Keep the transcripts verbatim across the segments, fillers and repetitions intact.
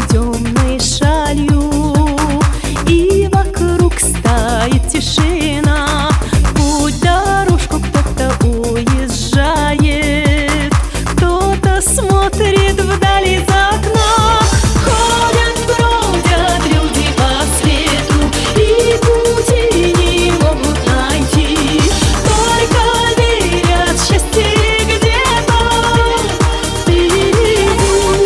темной шалью, и вокруг стоит тишина. Путь дорожку кто-то уезжает, кто-то смотрит вдали за окна. Ходят, бродят люди по свету, и пути не могут найти, только верят в счастье где-то впереди.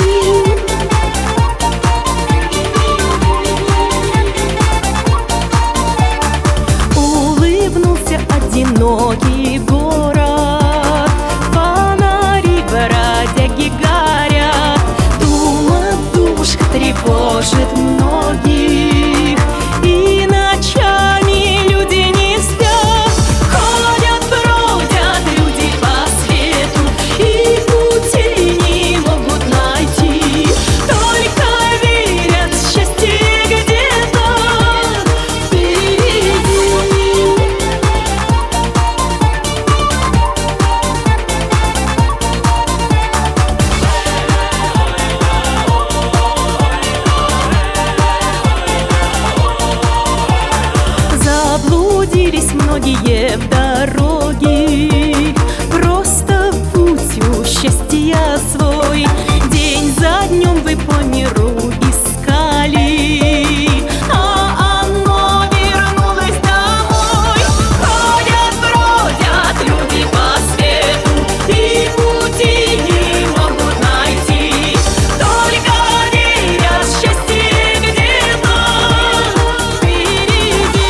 Улыбнулся одинокий город, фонари бродяги горят, туман в душах тревожит многих, и ночами люди не спят. Ходят, бродят люди по свету, и пути не могут найти, только верят в счастье где-то впереди. Заблудились многие в дороге, просто путью счастья свой. День за днем вы по миру искали, а оно вернулось домой. Ходят, бродят люди по свету, и пути не могут найти, только верят в счастье где-то впереди.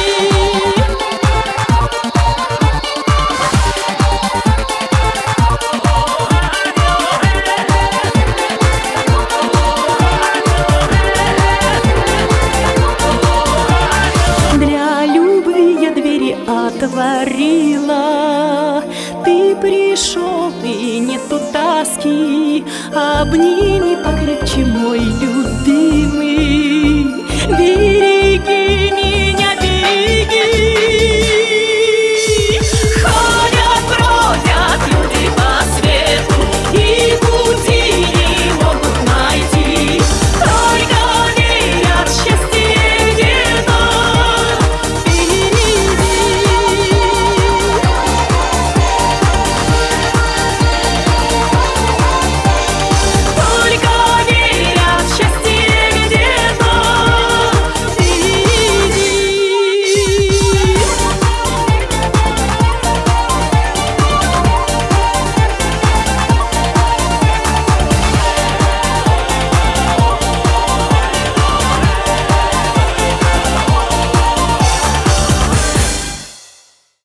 Для любви я двери отворяю,